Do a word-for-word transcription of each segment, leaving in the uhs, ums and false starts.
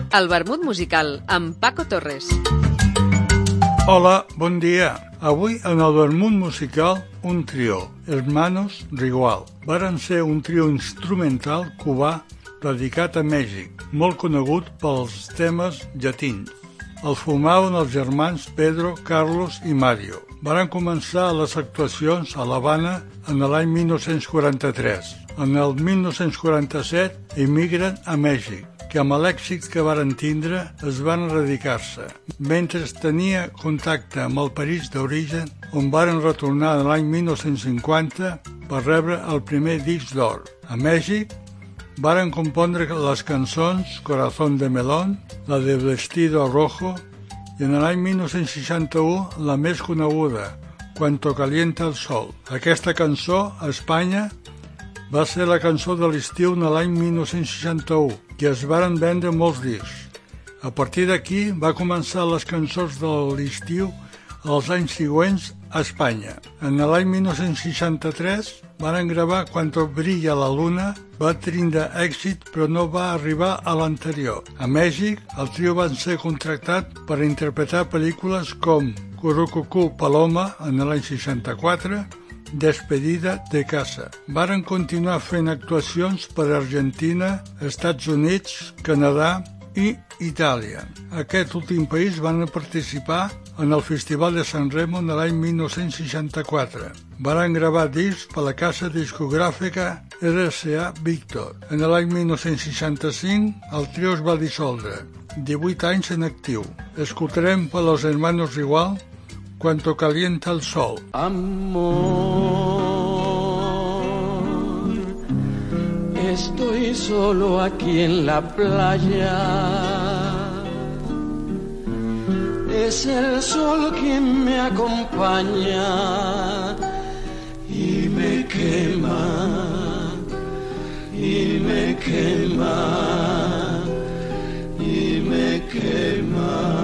El vermut musical amb Paco Torres. Hola, bon dia. Avui en el vermut musical un trio, Hermanos Rigual. Varen ser un trio instrumental cubà dedicat a Mèxic, molt conegut pels temes llatins. El formaven els germans Pedro, Carlos i Mario. Varen començar les actuacions a l'Havana en l'any mil nou-cents quaranta-tres. En el mil nou-cents quaranta-set emigren a Mèxic, que amb l'èxit que varen tindre es van radicar-se. Mentre tenia contacte amb el país d'origen, on varen retornar l'any mil nou-cents cinquanta per rebre el primer disc d'or. A Mèxic varen compondre les cançons Corazón de Melón, la de Vestido Rojo, i en l'any mil nou-cents seixanta-u la més coneguda, Cuando Calienta el Sol. Aquesta cançó, a Espanya, va ser la cançó de l'estiu de l'any mil nou-cents seixanta-u, i es varen vendre molts discs. A partir d'aquí va començar les cançons de l'estiu els anys següents a Espanya. En l'any mil nou-cents seixanta-tres varen gravar Cuando brilla la luna, va tindre èxit però no va arribar a l'anterior. A Mèxic, el trio van ser contractat per interpretar pel·lícules com Curucucú Paloma en l'any seixanta-quatre, Despedida de casa. Varen continuar fent actuacions per Argentina, Estats Units, Canadà i Itàlia. Aquest últim país van participar en el Festival de San Remo de l'any mil nou-cents seixanta-quatre. Varen gravar discs per la casa discogràfica R C A Víctor. En l'any mil nou-cents seixanta-cinc el trio es va dissoldre. divuit anys en actiu. Escoltarem per los Hermanos Igual Cuando Calienta el Sol. Amor, estoy solo aquí en la playa. Es el sol quien me acompaña y me quema, y me quema, y me quema.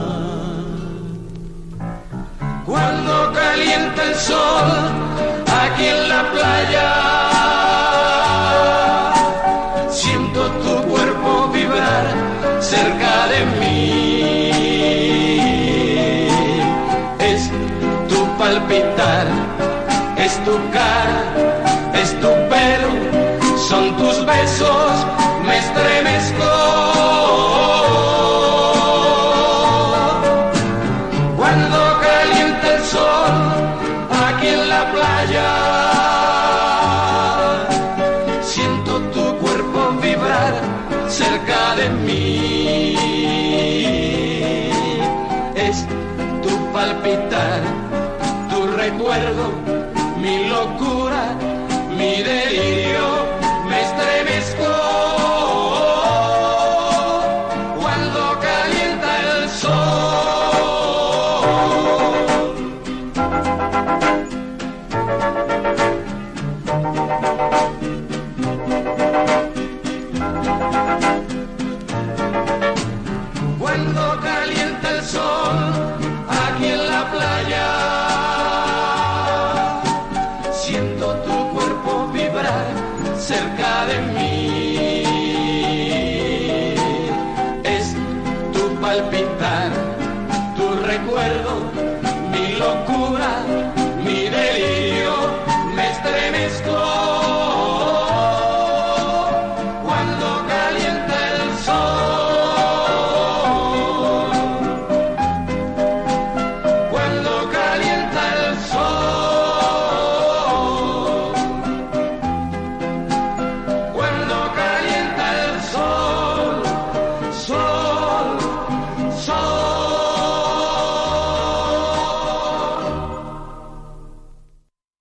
Cuando calienta el sol aquí en la playa, siento tu cuerpo vibrar cerca de mí. Es tu palpitar, es tu cara, es tu pelo, son tus besos, me estremezco. Siento tu cuerpo vibrar cerca de mí. Es tu palpitar, tu recuerdo, mi locura, mi delirio, me estremezco cuando calienta el sol. Cuando calienta el sol aquí en la playa, siento tu cuerpo vibrar cerca de mí.